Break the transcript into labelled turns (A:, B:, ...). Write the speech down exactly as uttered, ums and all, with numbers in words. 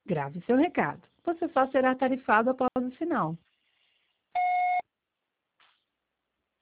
A: Grave seu recado. Você só será tarifado após o sinal.